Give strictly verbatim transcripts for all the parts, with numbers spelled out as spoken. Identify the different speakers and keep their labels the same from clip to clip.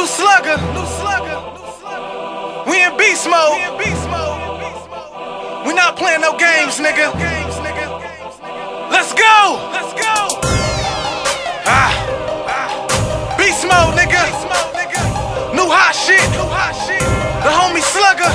Speaker 1: New slugger, new slugger. We in beast mode. We not playing no games, nigga. Let's go. Let's go. Ah, beast mode, nigga. New hot shit. The homie slugger.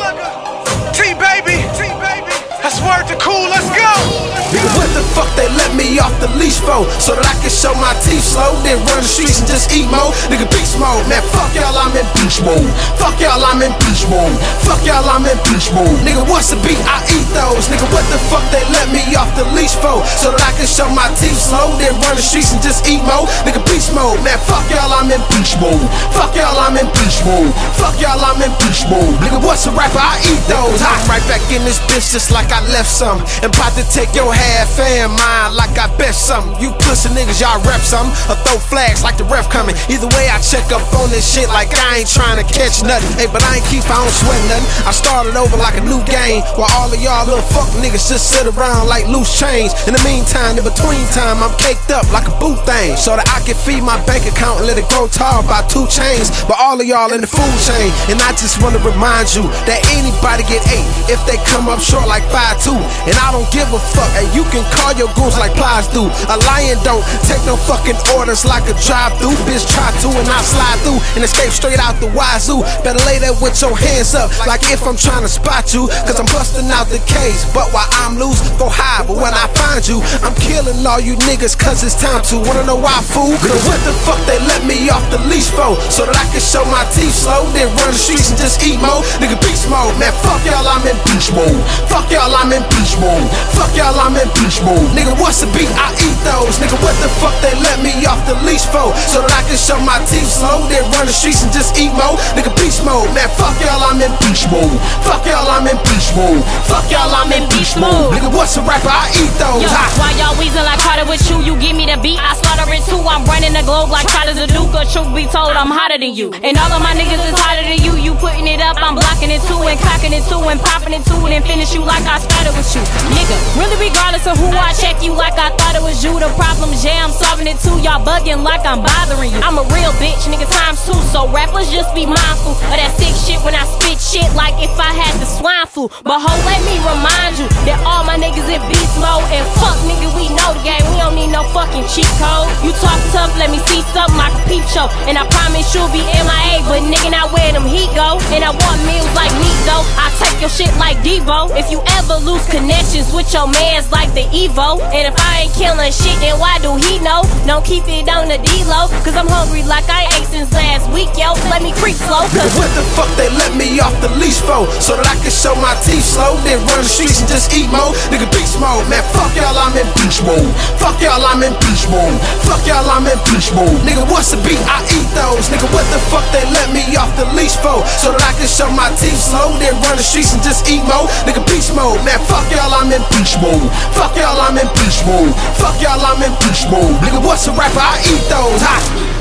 Speaker 1: T baby. That's word to cool. Let's go.
Speaker 2: Nigga, what the fuck they let me off the leash for? So that I can show my teeth slow, then run the streets and just eat mode. Nigga, beast mode, man, fuck y'all, I'm in beast mode. Fuck y'all, I'm in beast mode. Fuck y'all, I'm in beast mode. Nigga, what's the beat? I eat those. Nigga, what the fuck they let me off the leash for? So that I can show my teeth slow, then run the streets and just eat mode. Nigga, beast mode, man, fuck y'all, I'm in beast mode. Fuck y'all, I'm in beast mode. Fuck y'all, I'm in beast mode. Nigga, what's a rapper? I eat those. I'm right back in this bitch just like I left some. And about to take your half and mine like I bet something. You pussy niggas, y'all rep something or throw flags like the ref coming. Either way, I check up on this shit like I ain't trying to catch nothing. Hey, but I ain't keep, I don't sweat nothing. I started over like a new game while all of y'all little fuck niggas just sit around like loose change. In the meantime, in between time, I'm caked up like a boot thing so that I can feed my bank account and let it grow tall by two chains. But all of y'all in the food chain, and I just want to remind you that anybody get eight if they come up short like five two. And I don't give a fuck, and you can call your goons like Plies do. A lion don't take no fucking orders like a drive-through. Bitch try to and I slide through and escape straight out the wazoo. Better lay there with your hands up like if I'm trying to spot you, cause I'm busting out the case. But while I'm loose, go high, but when I find you, I'm killing all you niggas cause it's time to. Wanna know why, fool? Cause what the fuck they let me off the leash for? So that I can show my teeth slow, then run the streets and just eat mode. Nigga, beast mode, man, fuck y'all, I'm in beast mode. Fuck y'all, I'm in beast mode. Fuck y'all, I'm in beast mode. Nigga, what's the beat? I eat those. Nigga, what the fuck they let me off the leash for? So that I can show my teeth slow, then run the streets and just eat mode. Nigga, beast mode, man, fuck y'all, I'm in beast mode. Fuck y'all, I'm in beast mode. Fuck y'all, I'm in beast mode. Nigga, what's a rapper? I eat those.
Speaker 3: Yo, while y'all weasel like Carter with you, you give me the beat, I slaughter it too. I'm running the globe like Tyler the Duke. Or truth be told, I'm hotter than you. And all of my niggas is hotter than you. You putting it up, I'm blocking it too, and cocking it too, and popping it too, and then finish you like I started with you. Nigga, really regardless of who I check you like I thought it was you. The problem's yeah, I'm solving it too. Y'all bugging like I'm bothering you. I'm a real bitch, nigga, times two. So rappers just be mindful of that sick shit when I spit shit like if I had the swine flu. But ho, let me remind you that all my niggas in beast mode. And fuck nigga, we know the game. We don't need no fucking cheat code. You talk tough, let me see something like a peep show. And I promise you'll be M I A, but nigga, not where them heat go. And I want meals like me though. I take your shit like Devo. If you ever lose connections with your mans like the Evo, and if I ain't killing shit, then why do he know? Don't keep it on the D-low, cause I'm hungry like I ate since last week, yo. Let me creep slow, cause
Speaker 2: nigga, what the fuck they let me off the leash for? So that I can show my teeth slow, then run the streets and just eat mode. Nigga, beast mode, man, fuck y'all, I'm in beast mode. Fuck y'all, I'm in beast mode. Fuck y'all, I'm in beast mode. Nigga, what's the beat? I eat those. Nigga, what the fuck they let me off the leash for? So that I can show my teeth slow, then run the streets and just eat mode. Nigga, beast mode, man, fuck y'all, I'm in beast mode. Fuck y'all, I'm in beast mode. Fuck y'all, I'm in beast mode. Nigga, what's a rapper? I eat those. Ha.